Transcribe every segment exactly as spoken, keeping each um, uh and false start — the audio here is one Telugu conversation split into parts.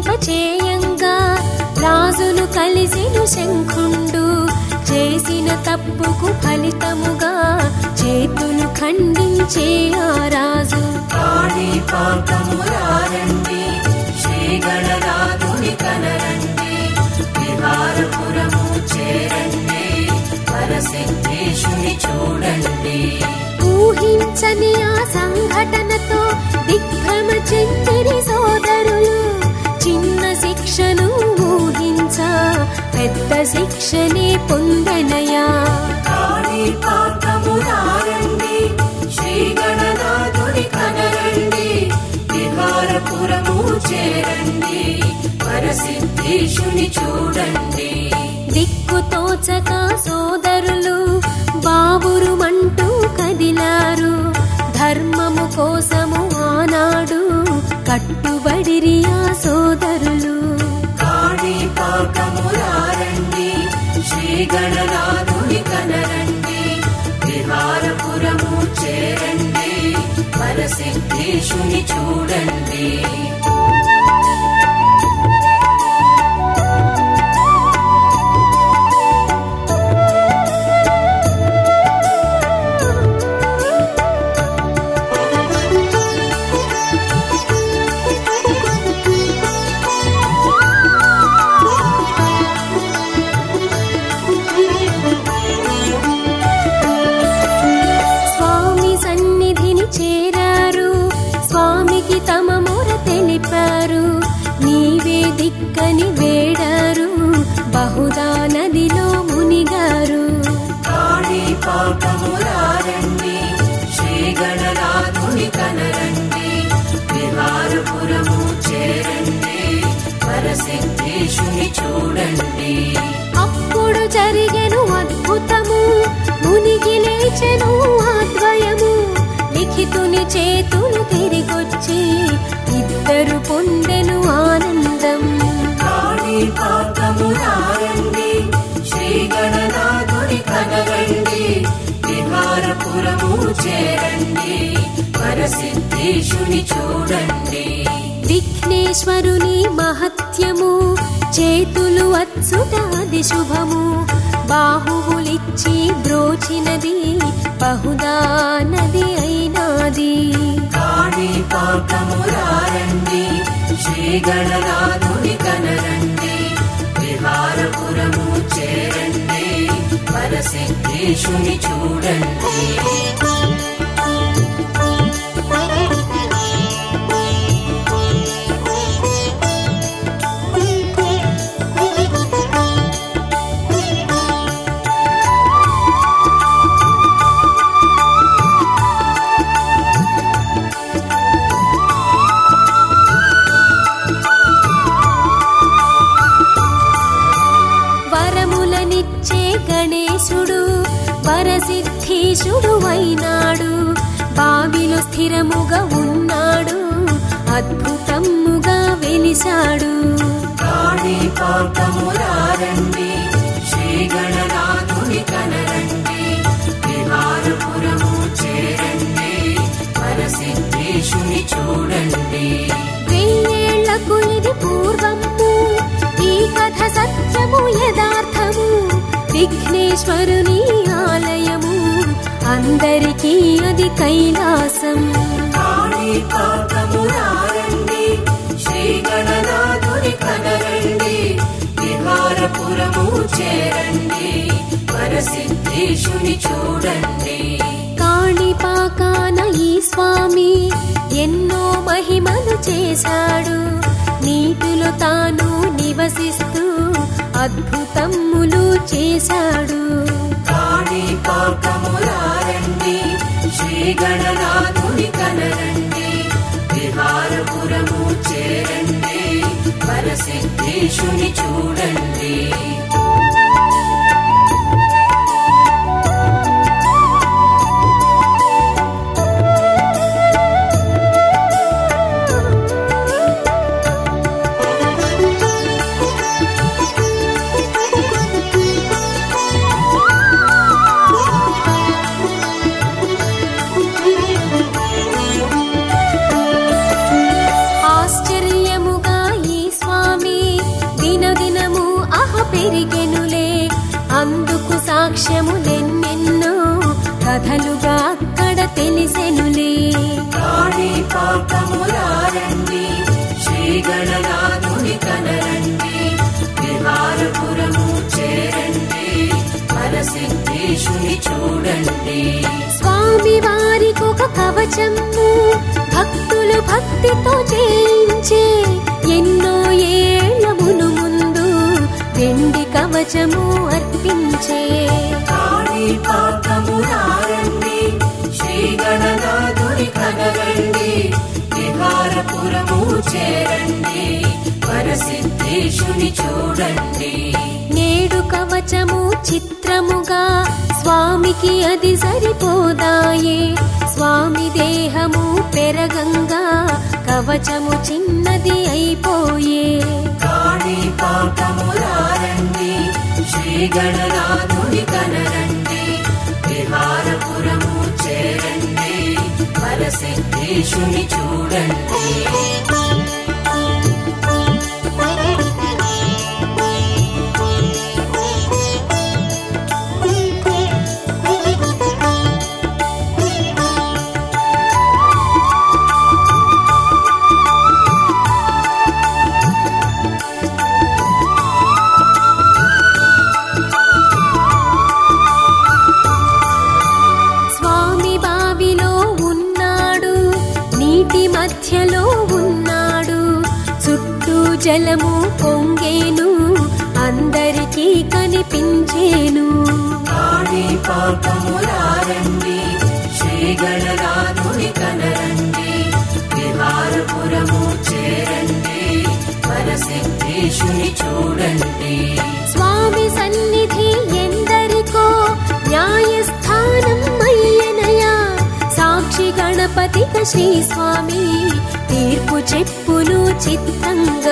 చేయంగా రాజును కలిసిను శంఖుండు. చేసిన తప్పుకు ఫలితముగా చేతులు ఖండించే ఆ రాజు. కాణిపాకమురారండి శ్రీ గణనాథుని కనరండి, విహారపురము చేరండి, వరసిద్ధేశుని చూడండి. ఊహించని ఆ సంఘటనతో దిగ్భ్రమ చెందిరి సోదరులు. చిన్న శిక్షను ఊహించా పెద్ద శిక్షనే పొందనయా. కాణిపాకమురారండి శ్రీ గణనాథుని కనరండి, విహారపురము చేరండి, వరసిద్ధేశుని చూడండి. దిక్కుతోచక సోదరులు బావురుమంటూ కదిలారు. ధర్మము కోసము ఆనాడు కట్టుబడిరి ఆ సోదరులు. కాణిపాకమురారండి శ్రీ గణనాథుని కనరండి, విహారపురము చేరండి, వరసిద్ధేశుని చూడండి. నీవే దిక్కని వేడారు, బహుదా నదిలో మునిగారు. కాణిపాకమురారండి శ్రీ గణనాథుని కనరండి, విహారపురము చేరండి, వరసిద్ధేశుని చూడండి. అప్పుడు జరిగెను అద్భుతము, మునిగి లేచెను ఆద్వయము. లిఖితుని చేతులు తిరిగొచ్చి ఇద్దరు పొందెను ఆనందం. కాణిపాకమురారండి శ్రీ గణనాథుని కనరండి, విహారపురము చేరండి, వరసిద్ధేశుని చూడండి. విఘ్నేశ్వరుని మహత్యము చేతులు అచ్చుట అది శుభము. బాహువులిచ్చి బ్రోచినది బహుదా నది అయినాది. కాణిపాకమురారండి శ్రీ గణనాథుని కనరండి, విహారపురము చేరండి, వరసిద్ధేశుని చూడండి. వరములనిచ్చే గణేశుడు వరసిద్ధేశుడు అయినాడు. బావిలో స్థిరముగా ఉన్నాడు, అద్భుతముగా వెలిశాడు. కాణిపాకమురారండి శ్రీ గణనాథుని కనరండి, విహారపురము చేరండి, వరసిద్ధేశుని చూడండి. వెయ్యేళ్లకు ఇది పూర్వము, ఈ కథ సత్యము యథార్థము. విఘ్నేశ్వరుని ఆలయము అందరికీ అది కైలాసం. కాణిపాకమురారండి శ్రీ గణనాథుని కనరండి, విహారపురము చేరండి, వరసిద్ధేశుని చూడండి. కాణిపాకాన ఈ స్వామి ఎన్నో మహిమలు చేశాడు. నీటిలో తాను నివసిస్తూ అద్భుతములు చేశాడు. కాణిపాకమురారండి శ్రీ గణనాథుని కనరండి, విహారపురము చేరండి, వరసిద్ధేశుని చూడండి. తిరిగెనులే. అందుకు సాక్ష్యములెన్నెన్నో కథలుగా అక్కడ తెలిసెనులే. కాణిపాకములారండి, శ్రీ గణనాథుని కనరండి, విహారపురము చేరండి, వరసిద్ధేశుని చూడండి. స్వామి వారికొక కవచము భక్తులు భక్తితో చేయించే. ఎన్నో ఏళ్ల మును ముందు వెండి కవచము అర్పించే. కాణిపాకములారండి, శ్రీ గణనాథుని కనరండి, విహారపురము చేరండి, వరసిద్ధేశుని చూడండి. నేడు కవచము చిత్రముగా స్వామికి అది సరిపోదాయే. స్వామి దేహము పెరగంగా కవచము చిన్నది అయిపోయే. కాణిపాకములారండి, శ్రీ గణనాథుని కనరండి, విహారపురము చేరండి, వరసిద్ధేశుని చూడండి. మధ్యలో ఉన్నాడు, చుట్టూ జలము పొంగేను, అందరికీ కనిపించేను. కాణిపాకములారండి, శ్రీ గణనాథుని కనరండి, విహారపురము చేరండి, వరసిద్ధేశుని చూడండి. స్వామి సన్నిధి ఎందరికో న్యాయస్థానం అయ్యనయా. సాక్షి గణపతిక శ్రీ స్వామి తీర్పు చెప్పును చిత్తంగా.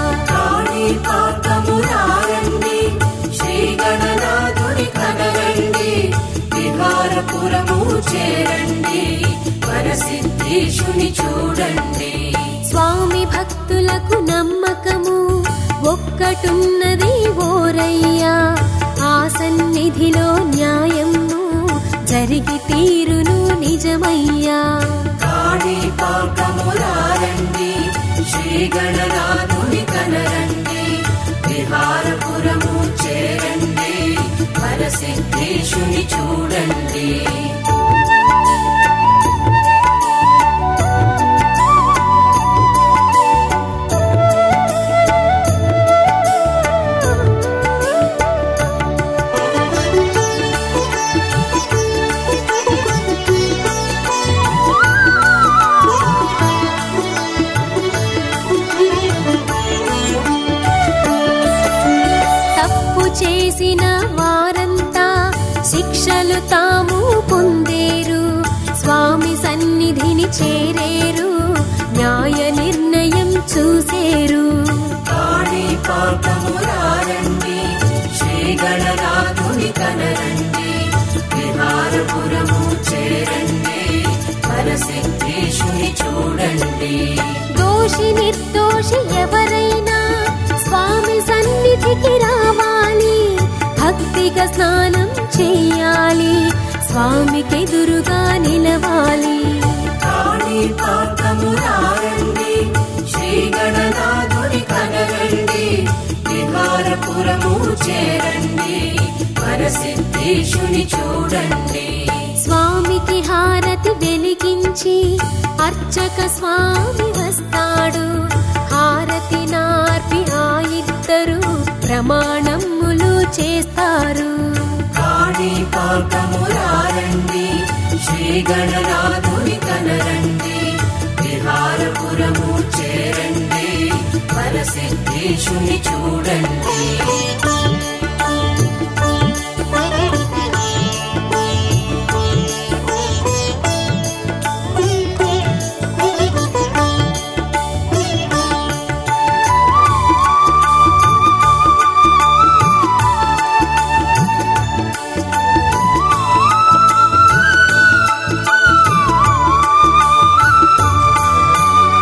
కాణిపాకములారండి, శ్రీ గణనాథుని కనరండి, విహారపురము చేరండి, వరసిద్ధేశుని చూడండి. స్వామి భక్తులకు నమ్మకము ఒక్కటున్నది ఓరయ్యా. ఆ సన్నిధిలో న్యాయము జరిగి తీరును నిజమయ్యా. కాణిపాకములారండి, శ్రీ గణనాథుని కనరండి, విహారపురము చేరండి, వరసిద్ధేశుని చూడండి. చేసిన వారంతా శిక్షలు తాము పొందేరు. స్వామి సన్నిధిని చేరేరు, న్యాయ నిర్ణయం చూసేరు. కాణిపాకములారండి, శ్రీ గణనాథుని కనరండి, విహారపురము చేరండి, వరసిద్ధేశుని చూడండి. దోషి నిర్దోషి ఎవరైనా స్వామి సన్నిధికి రావాలి. భక్తిగా స్నానం చెయ్యాలి, స్వామికెదురుగా నిలవాలి. కాణిపాకములారండి, శ్రీ గణనాథుని కనరండి, విహారపురము చేరండి, వరసిద్ధేశుని చూడండి. స్వామికి హారతి వెలిగించి అర్చక స్వామి వస్తాడు. హారతి నార్పి ఆ ఇద్దరు ప్రమాణములు చేస్తారు. కాణిపాకములారండి, శ్రీ గణనాథుని కనరండి, విహారపురము చేరండి, వరసిద్ధేశుని చూడండి.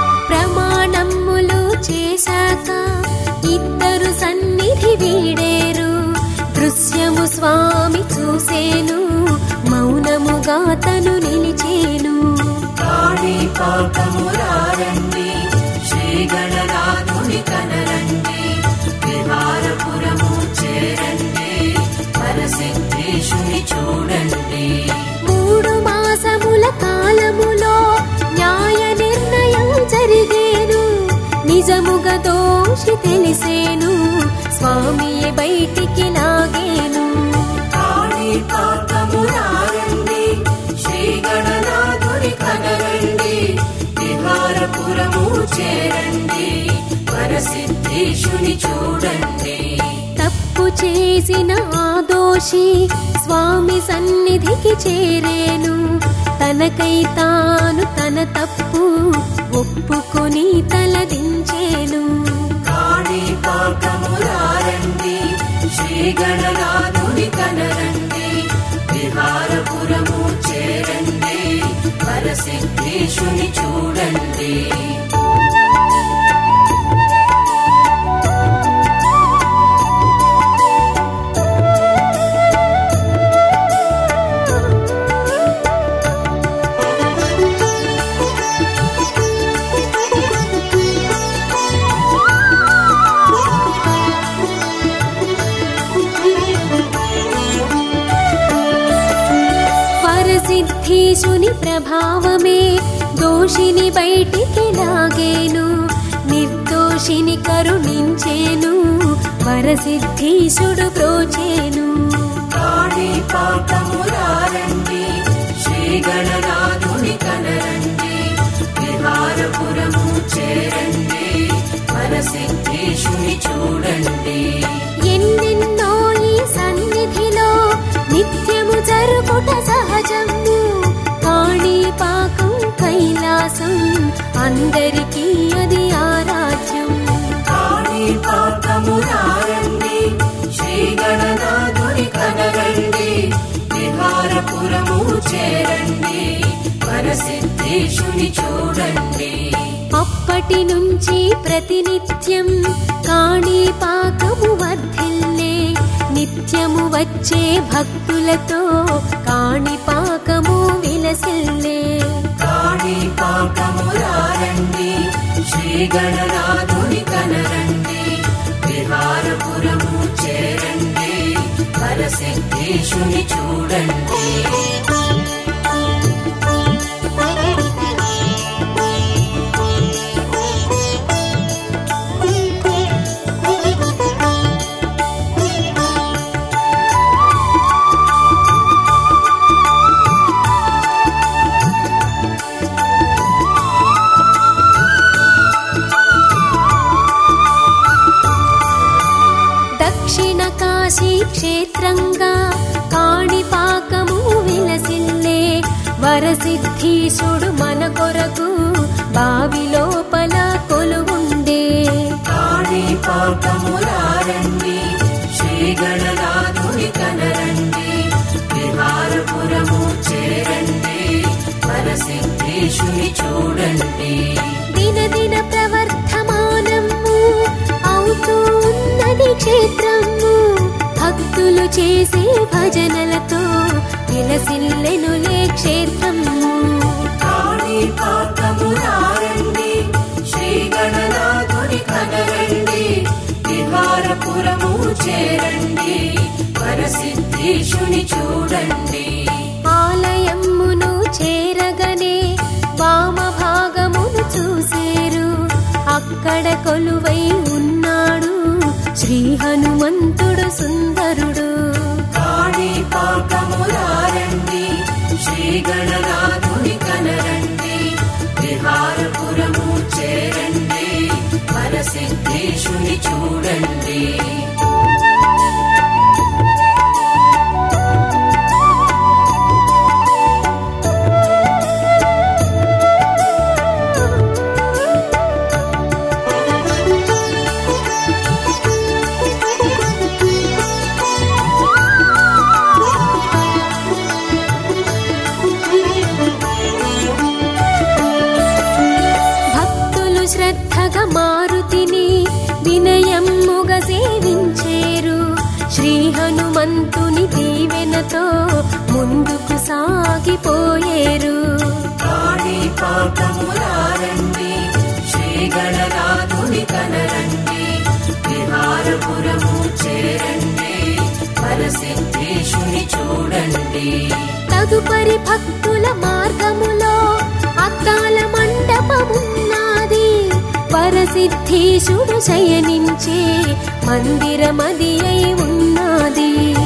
ప్రమాణములు చేశాక ఇద్దరు సన్నిధి వీడేరు. పిలిచేను, మౌనముగా తను నిలిచేను. కాణిపాకమురారండి, శ్రీ గణనాథుని కనరండి, విహారపురము చేరండి, వరసిద్ధేశుని చూడండి. మూడు మాసముల కాలములో న్యాయ నిర్ణయం జరిగేను, నిజముగా దోషి తెలిసేను, స్వామియే బయటికి లాగేను. కాణిపాకమురారండి, శ్రీ గణనాథుని కనరండి, విహారపురము చేరండి, వరసిద్ధేశుని చూడండి. తప్పు చేసిన ఆ దోషి స్వామి సన్నిధికి చేరేను, తనకై తాను తన తప్పు ఒప్పుకొని తలదించేను. కాణిపాకమురారండి, శ్రీ గణనాథుని కనరండి, విహారపురము చేరండి, వరసిద్ధేశుని చూడండి. వరసిద్ధేశుని ప్రభావమే దోషిని బయటికి లాగేను, నిర్దోషిని కరుణించేను, వరసిద్ధేశుడు ప్రోచేను. కాణిపాకమురారండి, శ్రీ గణనాథుని కనరండి, విహారపురము చేరండి, వరసిద్ధేశుని చూడండి. ఎన్నెన్నో ఈ సన్నిధిలో నిత్యము జరుగుట సహజము, కాణిపాకం కైలాసం అందరికీ అది ఆరాధ్యం. కాణిపాకమురారండి, శ్రీ గణనాథుని కనరండి, విహారపురము చేరండి, వరసిద్ధేశుని చూడండి. అప్పటి నుంచి ప్రతినిత్యం కాణిపాకము వర్ధిల్లే, నిత్యము వచ్చే భక్తులతో కాణిపాకము విలసిల్లే. కాణిపాకమురారండి, శ్రీ గణనాథుని కనరండి, విహారపురము చేరండి, వరసిద్ధేశుని చూడండి. దక్షిణ కాశీ క్షేత్రంగా కాణిపాకము విలసిల్లే, వరసిద్ధీశుడు మన కొరకు బావి లోపల కొలువుండే. కాణిపాకమురారండి, శ్రీ గణనాథుని కనరండి, విహారపురము చేరండి, వరసిద్ధేశుని చూడండి. దినదిన ప్రవర్ధమానము అవుతూ ఉన్నది క్షేత్రము, భక్తులు చేసే భజనలతో విలసిల్లెనులే క్షేత్రము. కాణిపాకమురారండి, శ్రీ గణనాథుని కనరండి, విహారపురము చేరండి, వరసిద్ధేశుని చూడండి. ఆలయమును చేరగనే వామ భాగమును చూసేరు, అక్కడ కొలువై ఉన్నాడు శ్రీ హనుమంతుడు సుందరుడు. కాణిపాకమురారండి, శ్రీ గణనాథుని కనరండి, విహారపురము చేరండి, వరసిద్ధేశుని చూడండి. శ్రద్ధగా మారుతిని వినయమ్ముగా సేవించేరు, శ్రీ హనుమంతుని దీవెన భక్తులతో ముందుకు సాగిపోయేరు. కాణిపాకములారండి శ్రీ గణనాథుని కనరండి, విహారపురము చేరండి, వరసిద్ధేశుని చూడండి. తదుపరి భక్తుల మార్గములో అద్దాల మండపమున్నది. వరసిద్ధేశుడు శయనించే మందిరమది అయి ఉన్నది.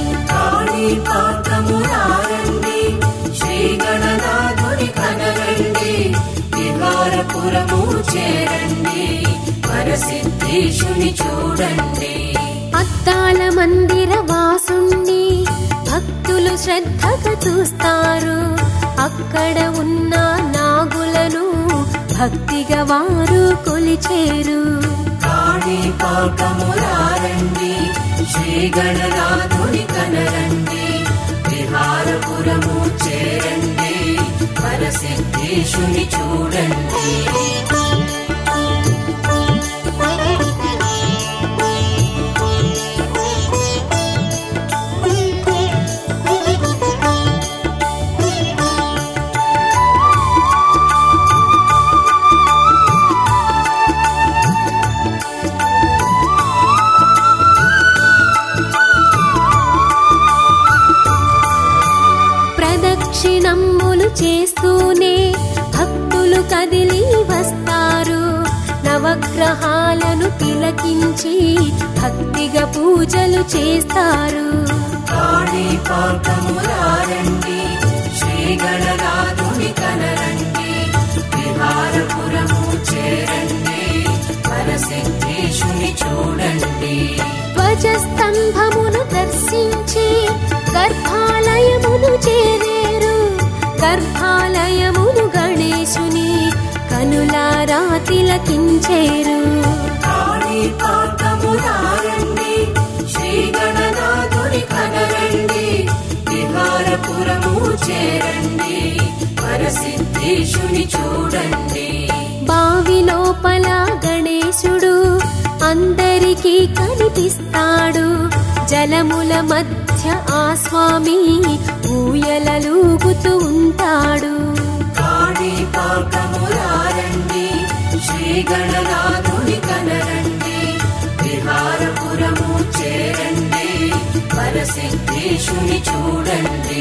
కాణిపాకములారండి శ్రీ గణనాథుని కనరండి, విహారపురము చేరండి, వరసిద్ధేశుని చూడండి. అద్దాల మందిర వాసుణ్ణి భక్తులు శ్రద్ధగా చూస్తారు. అక్కడ ఉన్న నాగులను భక్తిగా వారు కొలిచేరు. కాణిపాకములారండి శ్రీ గణనాథుని కనరండి, విహారపురము చేరండి, వరసిద్ధేశుని చూడండి. ప్రదక్షిణమ్ములు చేస్తూనే భక్తులు కదిలి వస్తారు. నవగ్రహాలను తిలకించి భక్తిగా పూజలు చేస్తారు. కాణిపాకములారండి శ్రీ గణనాథుని కనరండి, విహారపురము చేరండి, వరసిద్ధేశుని చూడండి. ధ్వజస్తంభమును దర్శించి గర్భాలయమును చేరేరు. గర్భాలయమును గణేశుని కనులారా తిలకించేరు. కాణిపాకములారండి శ్రీ గణనాథుని కనరండి, విహారపురము చేరండి, వరసిద్ధేశుని చూడండి. బావి లోపల గణేశుడు అందరికీ కనిపిస్తాడు. జలముల మధ్య ఆ స్వామి ఊయలలూగుతూ ఉంటాడు. కాణిపాకములారండి శ్రీ గణనాథుని కనరండి, విహారపురము చేరండి, వరసిద్ధేశుని చూడండి.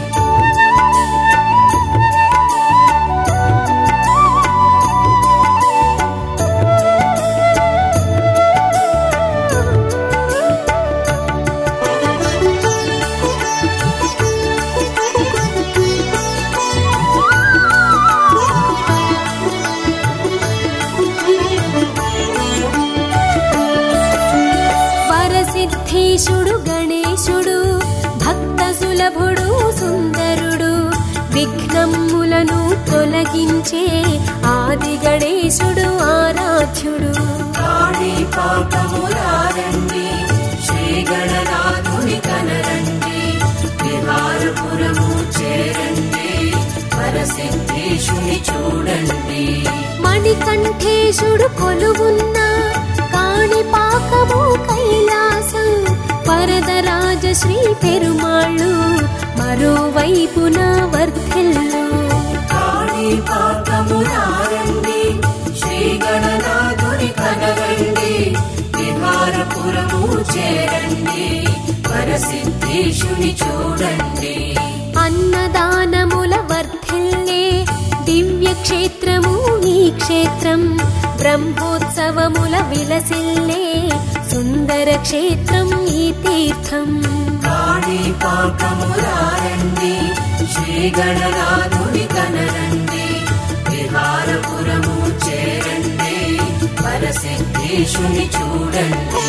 వరసిద్ధేశుడు గణేశుడు భక్త సులభుడు సుందరుడు. విఘ్నములను తొలగించే ఆది గణేశుడు ఆరాధ్యుడు. కాణిపాకములారండి శ్రీ గణనాథుని కనరండి, విహారపురము చేరండి, వరసిద్ధేశుని చూడండి. మణికంఠేశుడు కొలువున్న కాణిపాకము కైలాసం. వరదరాజ శ్రీ పెరుమాళ్ళు మరోవైపున వర్ధిల్లు. కాణిపాకములారండి శ్రీ గణనాథుని కనరండి, విహారపురము చేరండి, వరసిద్ధేశుని చూడండి. అన్నదానముల వర్ధిల్లే దివ్య క్షేత్రము ఈ క్షేత్రం. బ్రహ్మోత్సవముల విలసిల్లే సుందర క్షేత్రం ఈ తీర్థం. కాణిపాకములారండి శ్రీ గణనాథుని కనరండి, విహారపురము చేరండి, వరసిద్ధేశుని చూడండి.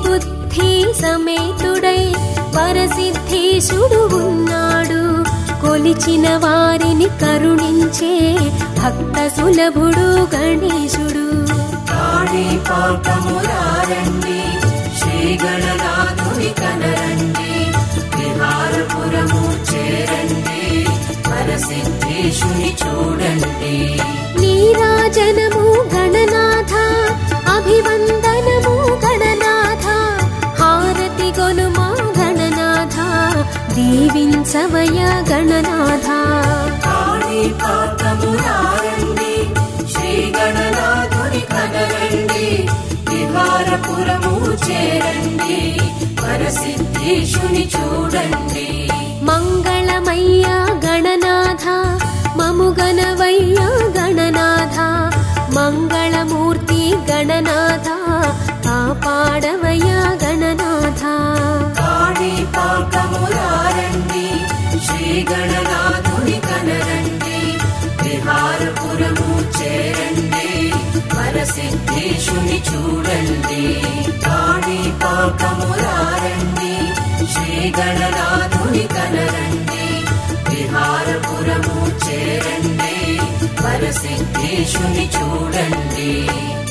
సమేతుడై వరసిద్ధేశుడు ఉన్నాడు. కొలిచిన వారిని కరుణించే భక్త సులభుడు గణేశుడు. కాణిపాకమురారండి శ్రీ గణనాథుని కనరండి, విహారపురము చేరండి, వరసిద్ధేశుని చూడండి. నీరాజనము గణనాథ, అభివందనము గణనాథ, హారతి గొనుమా గణనాథ, దీవించవయ గణనాథ. కాణిపాకమురారండి శ్రీ గణనాథుని కనరండి, విహారపురము చేరండి, వరసిద్ధేశుని చూడండి. మంగళమయ్య గణనాథ, మముగనవయ్య గణనాథ, మంగళమూర్తి గణనాథ, కాపాడవయ్య గణనాథ. కాణిపాకమురారండి శ్రీ గణనాథుని కనరండి, విహారపురము చేరండి, వరసిద్ధేశుని చూడండి. కాణిపాకమురారండి శ్రీ గణనాథుని కనరండి, విహారపురము చేరండి, వరసిద్ధేశుని చూడండి.